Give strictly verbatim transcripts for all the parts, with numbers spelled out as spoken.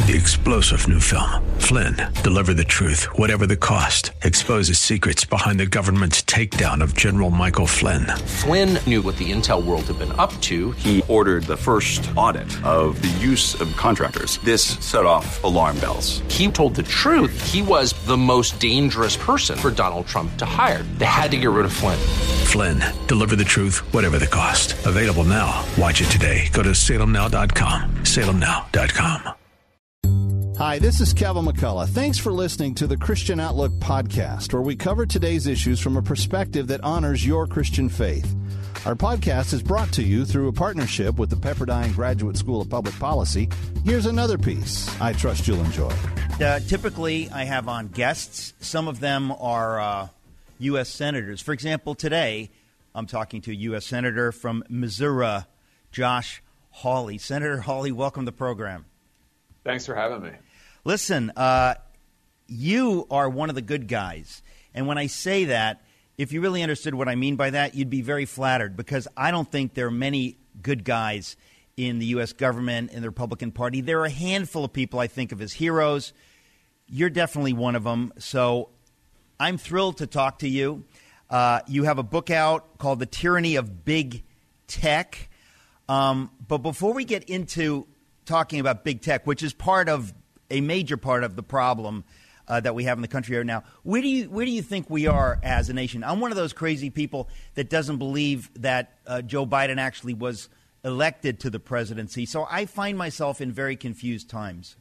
The explosive new film, Flynn, deliver the truth, whatever the cost, exposes secrets behind the government's takedown of General Michael Flynn. Flynn knew what the intel world had been up to. He ordered the first audit of the use of contractors. This set off alarm bells. He told the truth. He was the most dangerous person for Donald Trump to hire. They had to get rid of Flynn. Flynn, deliver the truth, whatever the cost. Available now. Watch it today. Go to salem now dot com. salem now dot com. Hi, this is Kevin McCullough. Thanks for listening to the Christian Outlook podcast, where we cover today's issues from a perspective that honors your Christian faith. Our podcast is brought to you through a partnership with the Pepperdine Graduate School of Public Policy. Here's another piece I trust you'll enjoy. Uh, typically, I have on guests. Some of them are uh, U S senators. For example, today, I'm talking to a U S senator from Missouri, Josh Hawley. Senator Hawley, welcome to the program. Thanks for having me. Listen, uh, you are one of the good guys. And when I say that, if you really understood what I mean by that, you'd be very flattered, because I don't think there are many good guys in the U S government, in the Republican Party. There are a handful of people I think of as heroes. You're definitely one of them. So I'm thrilled to talk to you. Uh, you have a book out called The Tyranny of Big Tech. Um, but before we get into talking about big tech, which is part of a major part of the problem uh, that we have in the country right now, where do you where do you think we are as a nation? I'm one of those crazy people that doesn't believe that uh, Joe Biden actually was elected to the presidency. So I find myself in very confused times.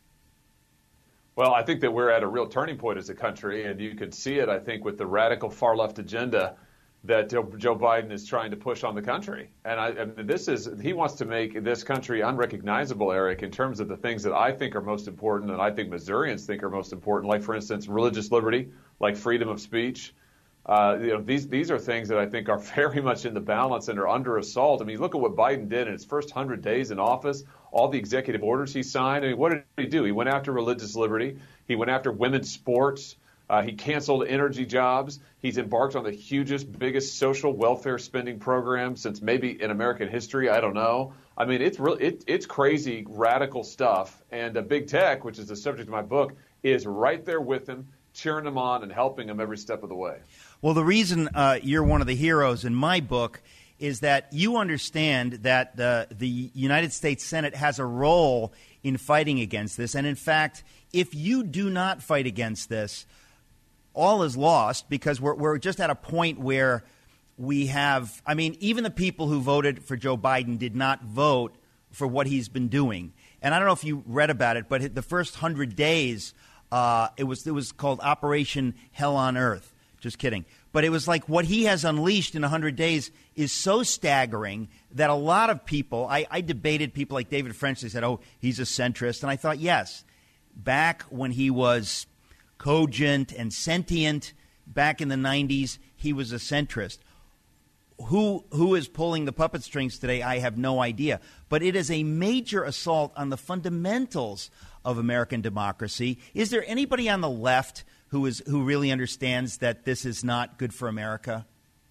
Well, I think that we're at a real turning point as a country, and you can see it, I think, with the radical far left agenda that Joe Biden is trying to push on the country. And, I, and this is, he wants to make this country unrecognizable, Eric, in terms of the things that I think are most important and I think Missourians think are most important, like, for instance, religious liberty, like freedom of speech. Uh, you know, these these are things that I think are very much in the balance and are under assault. I mean, look at what Biden did in his first one hundred days in office, all the executive orders he signed. I mean, what did he do? He went after religious liberty. He went after women's sports. Uh, he canceled energy jobs. He's embarked on the hugest, biggest social welfare spending program since maybe in American history. I don't know. I mean, it's real. It, it's crazy, radical stuff. And uh, big tech, which is the subject of my book, is right there with him, cheering him on and helping him every step of the way. Well, the reason uh, you're one of the heroes in my book is that you understand that the, the United States Senate has a role in fighting against this. And in fact, if you do not fight against this, all is lost, because we're we're just at a point where we have, I mean, even the people who voted for Joe Biden did not vote for what he's been doing. And I don't know if you read about it, but the first hundred days, uh, it was it was called Operation Hell on Earth. Just kidding. But it was like what he has unleashed in one hundred days is so staggering that a lot of people, I, I debated people like David French. They said, oh, he's a centrist. And I thought, yes, back when he was cogent and sentient back in the nineties, he was a centrist. Who who is pulling the puppet strings today, I have no idea. But it is a major assault on the fundamentals of American democracy. Is there anybody on the left who is who really understands that this is not good for America?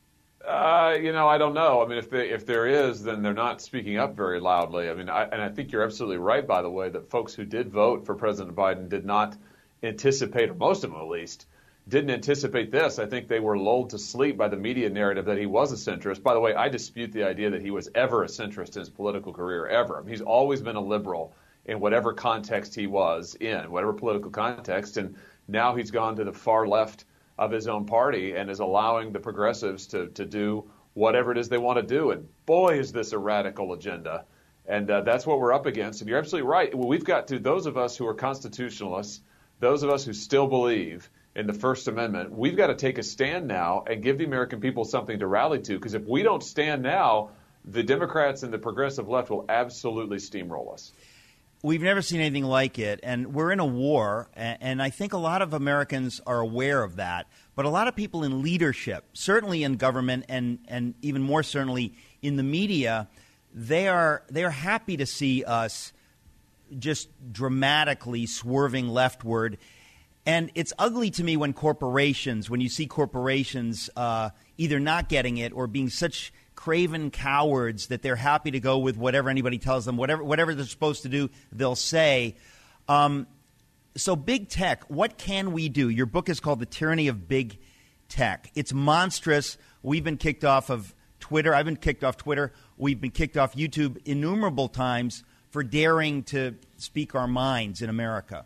Uh, you know, I don't know. I mean, if they, if there is, then they're not speaking up very loudly. I mean, I, and I think you're absolutely right, by the way, that folks who did vote for President Biden did not anticipate, or most of them at least, didn't anticipate this. I think they were lulled to sleep by the media narrative that he was a centrist. By the way, I dispute the idea that he was ever a centrist in his political career, ever. I mean, he's always been a liberal in whatever context he was in, whatever political context. And now he's gone to the far left of his own party and is allowing the progressives to, to do whatever it is they want to do. And boy, is this a radical agenda. And uh, that's what we're up against. And you're absolutely right. Well, we've got to, those of us who are constitutionalists, those of us who still believe in the First Amendment, we've got to take a stand now and give the American people something to rally to. Because if we don't stand now, the Democrats and the progressive left will absolutely steamroll us. We've never seen anything like it, and we're in a war, and I think a lot of Americans are aware of that. But a lot of people in leadership, certainly in government and, and even more certainly in the media, they are they are happy to see us just dramatically swerving leftward. And it's ugly to me when corporations, when you see corporations uh, either not getting it or being such craven cowards that they're happy to go with whatever anybody tells them, whatever whatever they're supposed to do, they'll say. Um, so big tech, what can we do? Your book is called The Tyranny of Big Tech. It's monstrous. We've been kicked off of Twitter. I've been kicked off Twitter. We've been kicked off YouTube innumerable times for daring to speak our minds in America.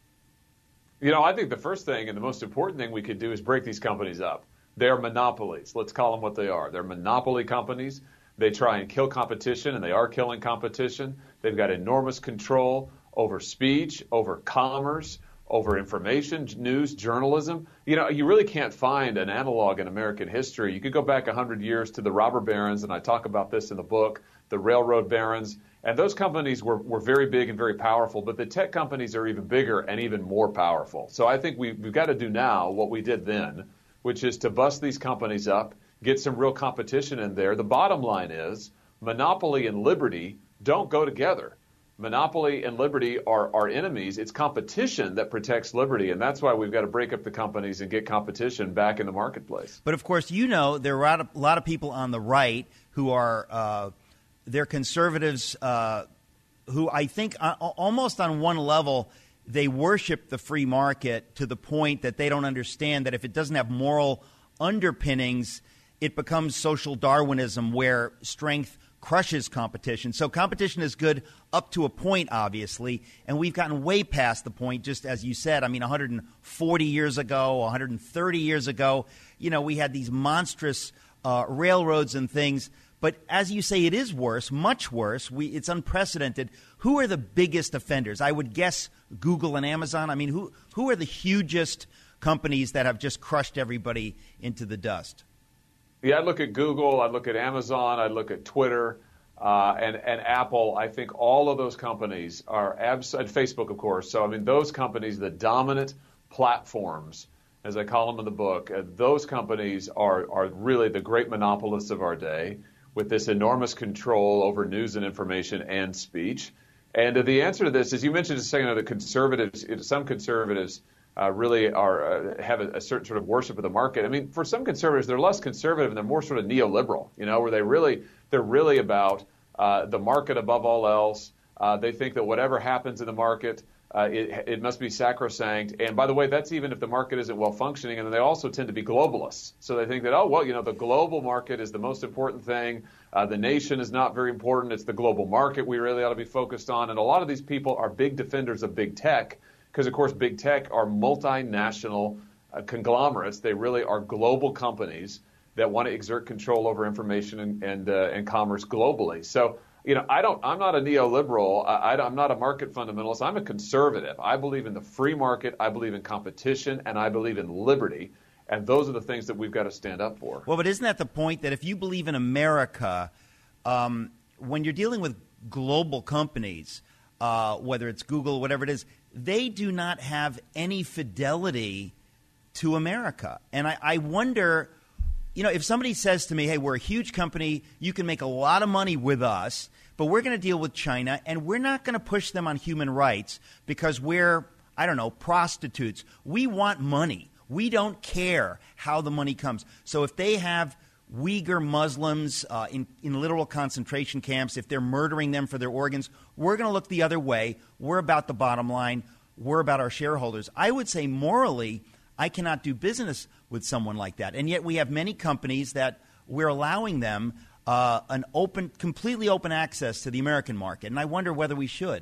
You know, I think the first thing and the most important thing we could do is break these companies up. They're monopolies. Let's call them what they are. They're monopoly companies. They try and kill competition, and they are killing competition. They've got enormous control over speech, over commerce, over information, news, journalism. You know, you really can't find an analog in American history. You could go back one hundred years to the robber barons, and I talk about this in the book, the railroad barons. And those companies were, were very big and very powerful, but the tech companies are even bigger and even more powerful. So I think we, we've got to do now what we did then, which is to bust these companies up, get some real competition in there. The bottom line is monopoly and liberty don't go together. Monopoly and liberty are, are enemies. It's competition that protects liberty, and that's why we've got to break up the companies and get competition back in the marketplace. But, of course, you know there are a lot of people on the right who are uh, – they're conservatives uh, who I think uh, almost on one level they worship the free market to the point that they don't understand that if it doesn't have moral underpinnings, it becomes social Darwinism where strength crushes competition. So competition is good up to a point, obviously, and we've gotten way past the point, just as you said. I mean, one hundred forty years ago, one hundred thirty years ago, you know, we had these monstrous uh, railroads and things. But as you say, it is worse, much worse. We, it's unprecedented. Who are the biggest offenders? I would guess Google and Amazon. I mean, who who are the hugest companies that have just crushed everybody into the dust? Yeah, I'd look at Google. I'd look at Amazon. I'd look at Twitter uh, and, and Apple. I think all of those companies are abs- – and Facebook, of course. So, I mean, those companies, the dominant platforms, as I call them in the book, uh, those companies are, are really the great monopolists of our day, with this enormous control over news and information and speech. And uh, the answer to this, as you mentioned a second ago, the conservatives, some conservatives uh, really are uh, have a, a certain sort of worship of the market. I mean, for some conservatives, they're less conservative and they're more sort of neoliberal, you know, where they really, they're really about uh, the market above all else. Uh, they think that whatever happens in the market, Uh, it, it must be sacrosanct. And by the way, that's even if the market isn't well functioning. And they also tend to be globalists. So they think that, oh, well, you know, the global market is the most important thing. Uh, the nation is not very important. It's the global market we really ought to be focused on. And a lot of these people are big defenders of big tech because, of course, big tech are multinational uh, conglomerates. They really are global companies that want to exert control over information and, and, uh, and commerce globally. So, You know, I don't. I'm not a neoliberal. I, I, I'm not a market fundamentalist. I'm a conservative. I believe in the free market. I believe in competition, and I believe in liberty. And those are the things that we've got to stand up for. Well, but isn't that the point that if you believe in America, um, when you're dealing with global companies, uh, whether it's Google, whatever it is, they do not have any fidelity to America. And I, I wonder. You know, if somebody says to me, hey, we're a huge company, you can make a lot of money with us, but we're going to deal with China, and we're not going to push them on human rights because we're, I don't know, prostitutes. We want money. We don't care how the money comes. So if they have Uyghur Muslims uh, in, in literal concentration camps, if they're murdering them for their organs, we're going to look the other way. We're about the bottom line. We're about our shareholders. I would say morally, I cannot do business with someone like that. And yet we have many companies that we're allowing them uh, an open, completely open access to the American market. And I wonder whether we should.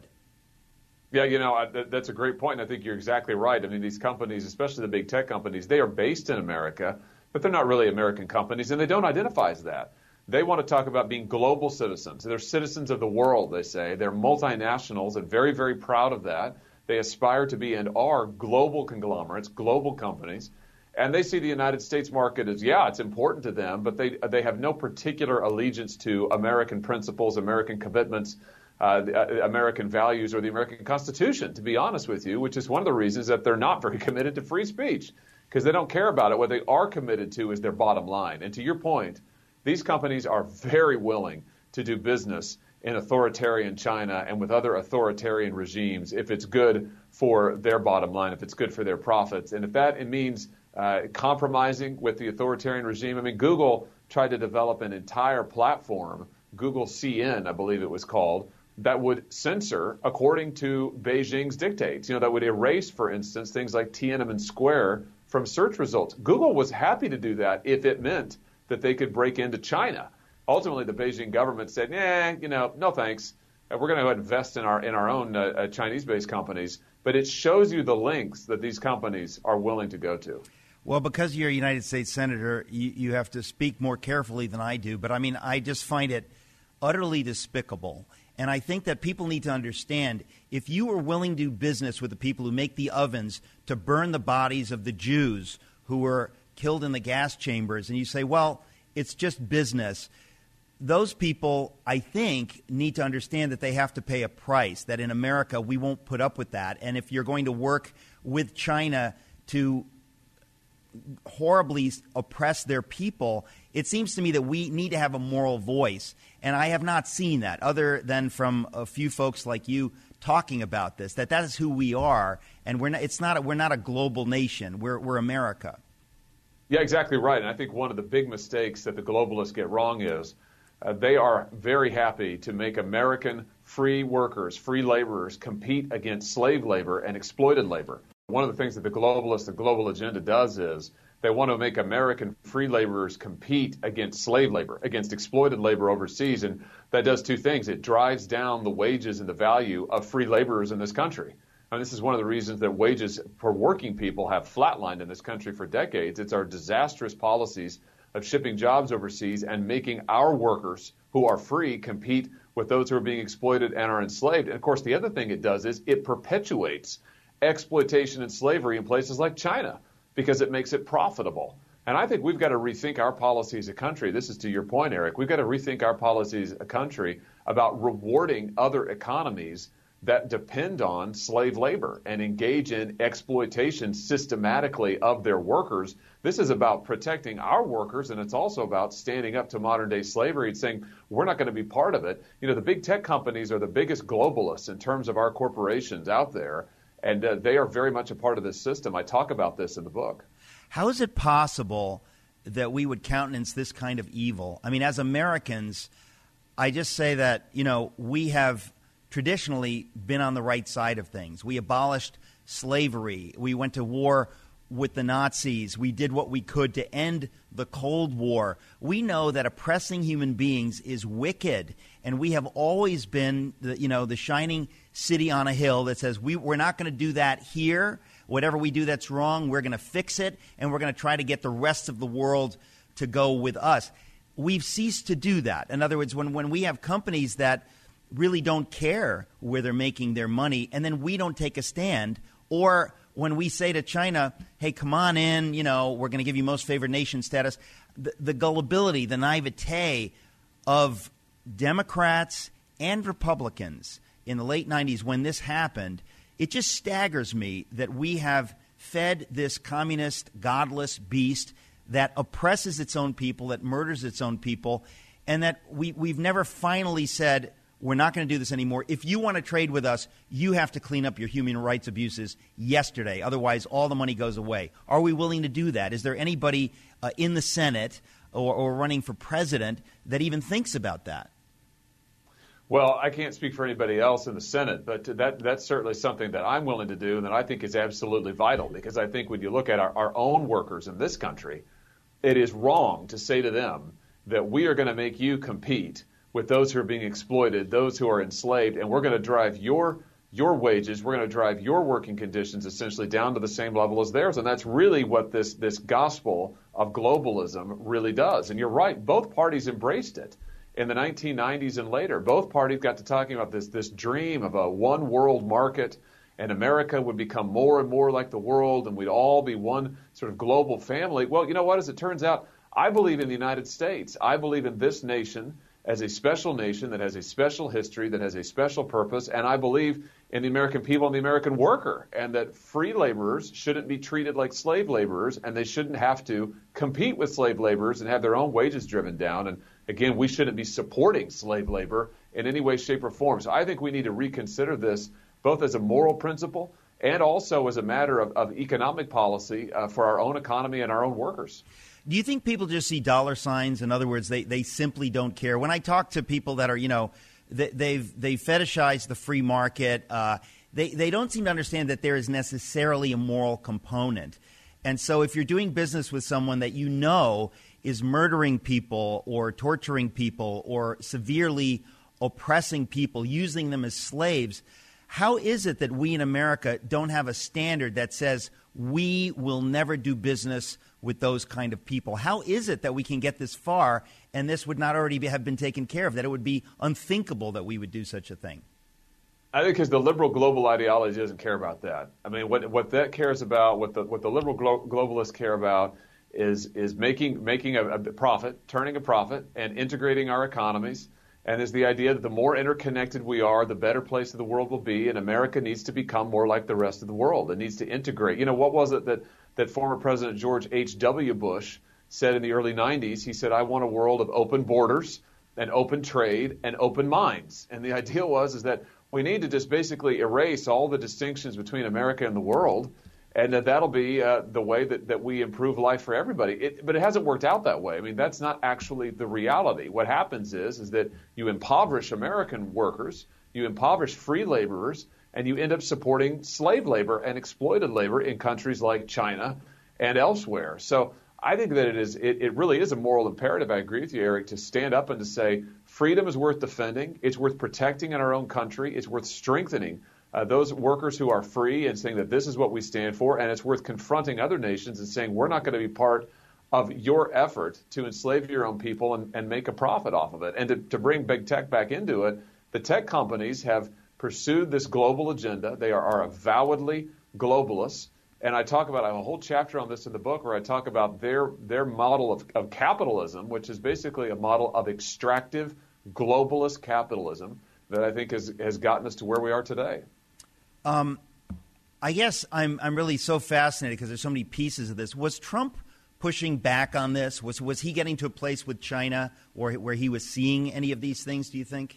Yeah, you know, I, that's a great point. And I think you're exactly right. I mean, these companies, especially the big tech companies, they are based in America, but they're not really American companies, and they don't identify as that. They want to talk about being global citizens. They're citizens of the world, they say. They're multinationals and very, very proud of that. They aspire to be and are global conglomerates, global companies. And they see the United States market as, yeah, it's important to them, but they they have no particular allegiance to American principles, American commitments, uh, the, uh, American values, or the American Constitution, to be honest with you, which is one of the reasons that they're not very committed to free speech, because they don't care about it. What they are committed to is their bottom line. And to your point, these companies are very willing to do business in authoritarian China and with other authoritarian regimes if it's good for their bottom line, if it's good for their profits. And if that it means uh, compromising with the authoritarian regime, I mean, Google tried to develop an entire platform, Google C N, I believe it was called, that would censor according to Beijing's dictates, you know, that would erase, for instance, things like Tiananmen Square from search results. Google was happy to do that if it meant that they could break into China. Ultimately, the Beijing government said, "Yeah, you know, no thanks. We're going to go ahead and invest in our in our own uh, uh, Chinese-based companies." But it shows you the lengths that these companies are willing to go to. Well, because you're a United States Senator, you, you have to speak more carefully than I do. But, I mean, I just find it utterly despicable. And I think that people need to understand, if you are willing to do business with the people who make the ovens to burn the bodies of the Jews who were killed in the gas chambers, and you say, well, it's just business, those people, I think, need to understand that they have to pay a price, that in America we won't put up with that. And if you're going to work with China to horribly oppress their people, it seems to me that we need to have a moral voice. And I have not seen that, other than from a few folks like you talking about this, that that is who we are. And we're not, it's not a, we're not a global nation. We're, we're America. Yeah, exactly right. And I think one of the big mistakes that the globalists get wrong is uh, they are very happy to make American free workers, free laborers, compete against slave labor and exploited labor. One of the things that the globalist, the global agenda does is they want to make American free laborers compete against slave labor, against exploited labor overseas. And that does two things. It drives down the wages and the value of free laborers in this country. And this is one of the reasons that wages for working people have flatlined in this country for decades. It's our disastrous policies of shipping jobs overseas and making our workers who are free compete with those who are being exploited and are enslaved. And, of course, the other thing it does is it perpetuates exploitation and slavery in places like China because it makes it profitable. And I think we've got to rethink our policy as a country. This is to your point, Eric. We've got to rethink our policies as a country about rewarding other economies that depend on slave labor and engage in exploitation systematically of their workers. This is about protecting our workers, and it's also about standing up to modern-day slavery and saying we're not going to be part of it. You know, the big tech companies are the biggest globalists in terms of our corporations out there. And uh, they are very much a part of this system. I talk about this in the book. How is it possible that we would countenance this kind of evil? I mean, as Americans, I just say that, you know, we have traditionally been on the right side of things. We abolished slavery. We went to war with the Nazis. We did what we could to end the Cold War. We know that oppressing human beings is wicked, and we have always been, the, you know, the shining city on a hill that says we, we're not going to do that here. Whatever we do that's wrong, we're going to fix it, and we're going to try to get the rest of the world to go with us. We've ceased to do that. In other words, when, when we have companies that really don't care where they're making their money, and then we don't take a stand, or when we say to China, hey, come on in, you know, we're going to give you most favored nation status, the, the gullibility, the naivete of Democrats and Republicans in the late nineties when this happened, it just staggers me that we have fed this communist, godless beast that oppresses its own people, that murders its own people, and that we, we've never finally said, we're not going to do this anymore. If you want to trade with us, you have to clean up your human rights abuses yesterday. Otherwise, all the money goes away. Are we willing to do that? Is there anybody uh, in the Senate or, or running for president that even thinks about that? Well, I can't speak for anybody else in the Senate, but that that's certainly something that I'm willing to do and that I think is absolutely vital, because I think when you look at our, our own workers in this country, it is wrong to say to them that we are going to make you compete with those who are being exploited, those who are enslaved, and we're going to drive your your wages, we're going to drive your working conditions essentially down to the same level as theirs. And that's really what this this gospel of globalism really does. And you're right, both parties embraced it in the nineteen nineties and later. Both parties got to talking about this this dream of a one world market, and America would become more and more like the world, and we'd all be one sort of global family. Well, you know what? As it turns out, I believe in the United States. I believe in this nation as a special nation that has a special history, that has a special purpose, and I believe in the American people and the American worker, and that free laborers shouldn't be treated like slave laborers, and they shouldn't have to compete with slave laborers and have their own wages driven down. And again, we shouldn't be supporting slave labor in any way, shape, or form. So I think we need to reconsider this both as a moral principle and also as a matter of, of economic policy uh, for our own economy and our own workers. Do you think people just see dollar signs? In other words, they, they simply don't care? When I talk to people that are, you know, they, they've they fetishized the free market. Uh, they they don't seem to understand that there is necessarily a moral component. And so if you're doing business with someone that you know is murdering people or torturing people or severely oppressing people, using them as slaves, how is it that we in America don't have a standard that says we will never do business with those kind of people? How is it that we can get this far and this would not already be, have been taken care of, that it would be unthinkable that we would do such a thing? I think because the liberal global ideology doesn't care about that. I mean, what what that cares about, what the what the liberal glo- globalists care about, is is making making a, a profit, turning a profit, and integrating our economies. And there's the idea that the more interconnected we are, the better place of the world will be. And America needs to become more like the rest of the world. It needs to integrate. You know, what was it that that former President George H W. Bush said in the early nineties? He said, "I want a world of open borders and open trade and open minds." And the idea was is that we need to just basically erase all the distinctions between America and the world, and that that'll be uh, the way that, that we improve life for everybody. It, but it hasn't worked out that way. I mean, that's not actually the reality. What happens is is that you impoverish American workers, you impoverish free laborers, and you end up supporting slave labor and exploited labor in countries like China and elsewhere. So I think that it is it, it really is a moral imperative, I agree with you, Eric, to stand up and to say freedom is worth defending, it's worth protecting in our own country, it's worth strengthening uh, those workers who are free and saying that this is what we stand for, and it's worth confronting other nations and saying we're not going to be part of your effort to enslave your own people and, and make a profit off of it. And to, to bring big tech back into it, the tech companies have pursued this global agenda. They are, are avowedly globalists. And I talk about, I have a whole chapter on this in the book where I talk about their their model of, of capitalism, which is basically a model of extractive globalist capitalism that I think has, has gotten us to where we are today. Um, I guess I'm I'm really so fascinated because there's so many pieces of this. Was Trump pushing back on this? Was was he getting to a place with China or where he was seeing any of these things, do you think?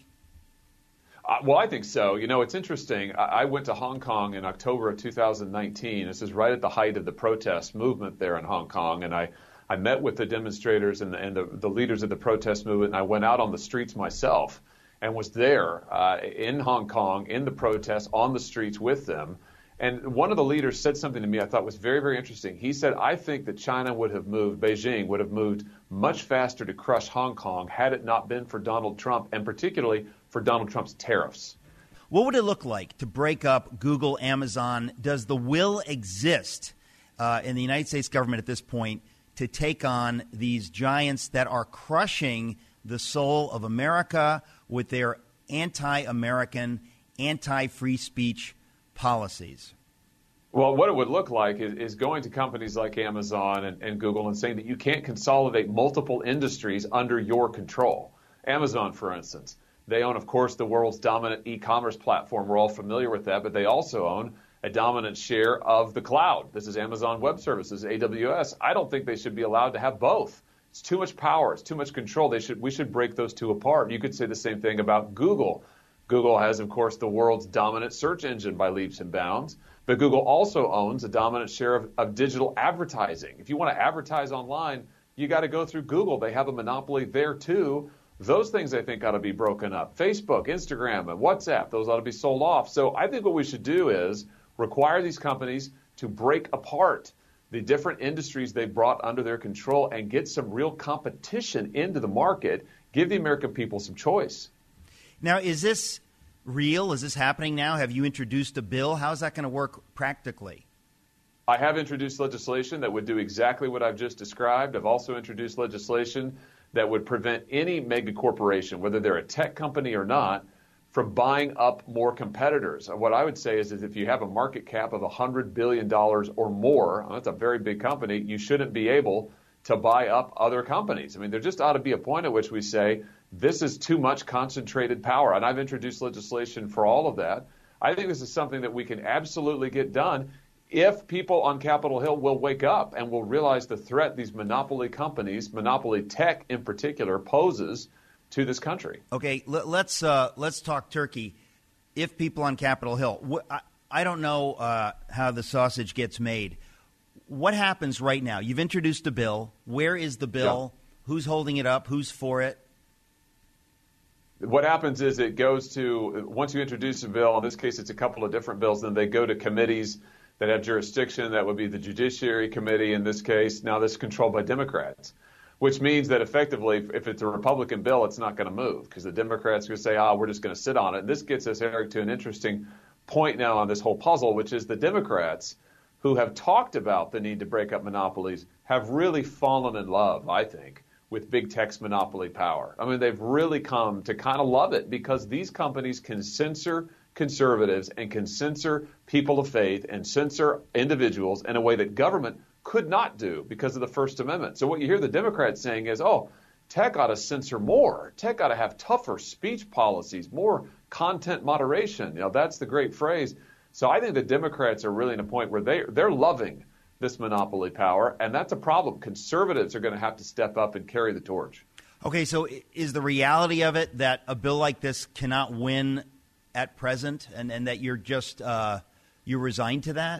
Uh, well, I think so. You know, it's interesting. I, I went to Hong Kong in October of two thousand nineteen. This is right at the height of the protest movement there in Hong Kong. And I, I met with the demonstrators and, the, and the, the leaders of the protest movement. And I went out on the streets myself and was there uh, in Hong Kong, in the protests, on the streets with them. And one of the leaders said something to me I thought was very, very interesting. He said, I think that China would have moved, Beijing would have moved much faster to crush Hong Kong had it not been for Donald Trump, and particularly for Donald Trump's tariffs. What would it look like to break up Google, Amazon? Does the will exist uh, in the United States government at this point to take on these giants that are crushing the soul of America with their anti-American, anti-free speech policies? Well, what it would look like is, is going to companies like Amazon and, and Google and saying that you can't consolidate multiple industries under your control. Amazon, for instance, they own, of course, the world's dominant e-commerce platform. We're all familiar with that, but they also own a dominant share of the cloud. This is Amazon Web Services, A W S. I don't think they should be allowed to have both. It's too much power. It's too much control. They should. We should break those two apart. You could say the same thing about Google. Google has, of course, the world's dominant search engine by leaps and bounds, but Google also owns a dominant share of, of digital advertising. If you want to advertise online, you got to go through Google. They have a monopoly there, too. Those things, I think, ought to be broken up. Facebook, Instagram, and WhatsApp, those ought to be sold off. So I think what we should do is require these companies to break apart the different industries they brought under their control and get some real competition into the market, give the American people some choice. Now, is this real? Is this happening now? Have you introduced a bill? How is that going to work practically? I have introduced legislation that would do exactly what I've just described. I've also introduced legislation that would prevent any mega corporation, whether they're a tech company or not, from buying up more competitors. What I would say is, is if you have a market cap of one hundred billion dollars or more, that's a very big company, you shouldn't be able to buy up other companies. I mean, there just ought to be a point at which we say, this is too much concentrated power. And I've introduced legislation for all of that. I think this is something that we can absolutely get done if people on Capitol Hill will wake up and will realize the threat these monopoly companies, monopoly tech in particular, poses to this country. Okay, let, let's uh, let's talk Turkey. If people on Capitol Hill, wh- I, I don't know uh, how the sausage gets made. What happens right now? You've introduced a bill. Where is the bill? Yeah. Who's holding it up? Who's for it? what happens is it goes to, once you introduce a bill, in this case it's a couple of different bills, then they go to committees that have jurisdiction. That would be the Judiciary Committee in this case. Now this is controlled by Democrats, which means that effectively if it's a Republican bill, it's not going to move because the Democrats are going to say, ah, we're just going to sit on it. And this gets us, Eric, to an interesting point now on this whole puzzle, which is the Democrats who have talked about the need to break up monopolies have really fallen in love, I think, with big tech's monopoly power. I mean, they've really come to kind of love it because these companies can censor conservatives and can censor people of faith and censor individuals in a way that government could not do because of the First Amendment. So what you hear the Democrats saying is, oh, tech ought to censor more. Tech ought to have tougher speech policies, more content moderation. You know, that's the great phrase. So I think the Democrats are really in a point where they, they're loving this monopoly power, and that's a problem. Conservatives are going to have to step up and carry the torch. Okay, so is the reality of it that a bill like this cannot win at present, and, and that you're just uh, you're resigned to that?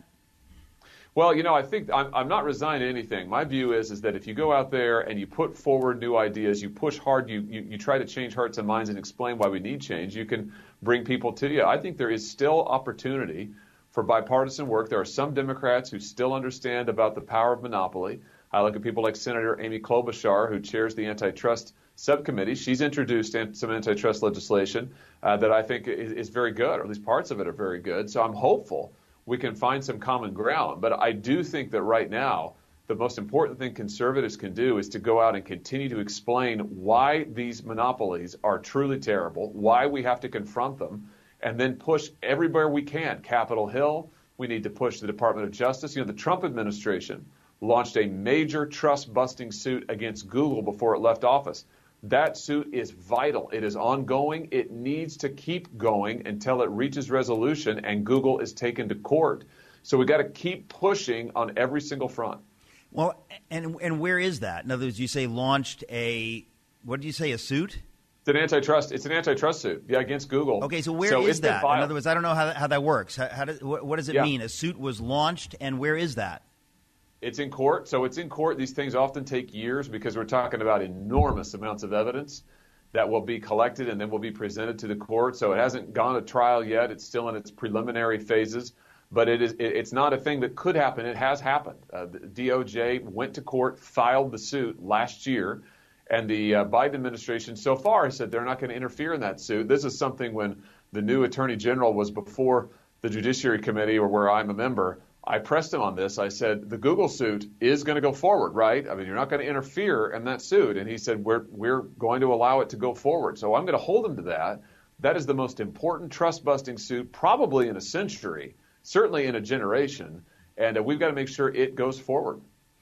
Well, you know, I think I'm, I'm not resigned to anything. My view is is that if you go out there and you put forward new ideas, you push hard, you, you, you try to change hearts and minds and explain why we need change, you can bring people to you. I think there is still opportunity for bipartisan work. There are some Democrats who still understand about the power of monopoly. I look at people like Senator Amy Klobuchar, who chairs the antitrust subcommittee. She's introduced some antitrust legislation uh, that I think is, is very good, or at least parts of it are very good. So I'm hopeful we can find some common ground. But I do think that right now, the most important thing conservatives can do is to go out and continue to explain why these monopolies are truly terrible, why we have to confront them, and then push everywhere we can. Capitol Hill, we need to push the Department of Justice. You know, the Trump administration launched a major trust-busting suit against Google before it left office. That suit is vital. It is ongoing. It needs to keep going until it reaches resolution and Google is taken to court. So we've got to keep pushing on every single front. Well, and and where is that? In other words, you say launched a, what did you say, a suit? It's an antitrust. It's an antitrust suit, yeah, against Google. Okay, so where so is that? In other words, I don't know how how that works. How, how does, what, what does it yeah. mean? A suit was launched, and where is that? It's in court. So it's in court. These things often take years because we're talking about enormous amounts of evidence that will be collected and then will be presented to the court. So it hasn't gone to trial yet. It's still in its preliminary phases. But it is, it, it's not a thing that could happen. It has happened. Uh, the D O J went to court, filed the suit last year, and the uh, Biden administration so far has said they're not going to interfere in that suit. This is something when the new attorney general was before the Judiciary Committee, or where I'm a member. I pressed him on this. I said, the Google suit is going to go forward, right? I mean, you're not going to interfere in that suit. And he said, we're we're going to allow it to go forward. So I'm going to hold him to that. That is the most important trust-busting suit probably in a century, certainly in a generation. And uh, we've got to make sure it goes forward.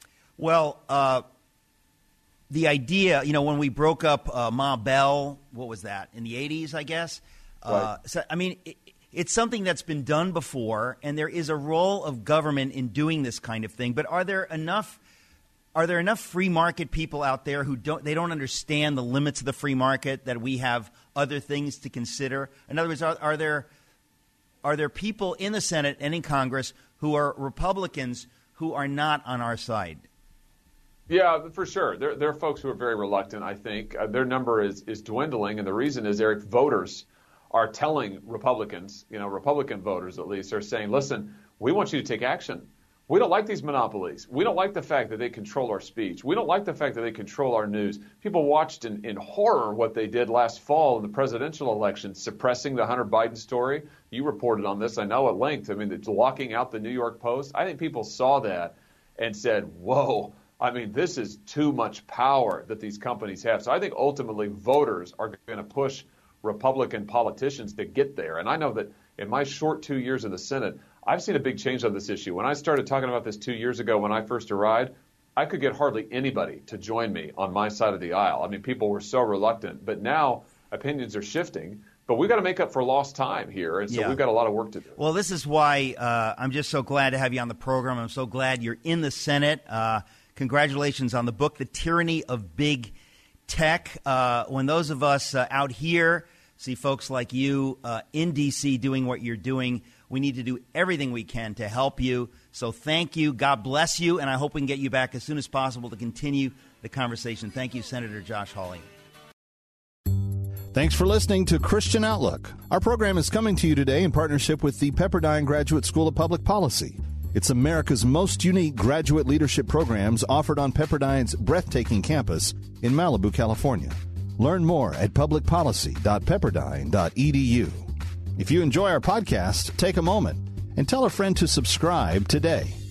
Well, uh, the idea, you know, when we broke up uh, Ma Bell, what was that, in the eighties, I guess? Right. Uh, so, I mean, it, it's something that's been done before, and there is a role of government in doing this kind of thing. But are there enough are there enough free market people out there who don't they don't understand the limits of the free market, that we have other things to consider? In other words, are, are there are there people in the Senate and in Congress who are Republicans who are not on our side? Yeah, for sure. There, there are folks who are very reluctant, I think. Uh, their number is, is dwindling, and the reason is, Eric, voters are telling Republicans, you know, Republican voters at least, are saying, listen, we want you to take action. We don't like these monopolies. We don't like the fact that they control our speech. We don't like the fact that they control our news. People watched in, in horror what they did last fall in the presidential election, suppressing the Hunter Biden story. You reported on this, I know, at length. I mean, it's locking out the New York Post. I think people saw that and said, whoa, I mean, this is too much power that these companies have. So I think ultimately voters are going to push Republican politicians to get there. And I know that in my short two years in the Senate, I've seen a big change on this issue. When I started talking about this two years ago when I first arrived, I could get hardly anybody to join me on my side of the aisle. I mean, people were so reluctant. But now opinions are shifting. But we've got to make up for lost time here. And so yeah. we've got a lot of work to do. Well, this is why uh, I'm just so glad to have you on the program. I'm so glad you're in the Senate. Uh, congratulations on the book, The Tyranny of Big Tech. Uh, when those of us uh, out here see folks like you uh, in D C doing what you're doing, we need to do everything we can to help you. So thank you. God bless you. And I hope we can get you back as soon as possible to continue the conversation. Thank you, Senator Josh Hawley. Thanks for listening to Christian Outlook. Our program is coming to you today in partnership with the Pepperdine Graduate School of Public Policy. It's America's most unique graduate leadership programs offered on Pepperdine's breathtaking campus in Malibu, California. Learn more at public policy dot pepperdine dot e d u. If you enjoy our podcast, take a moment and tell a friend to subscribe today.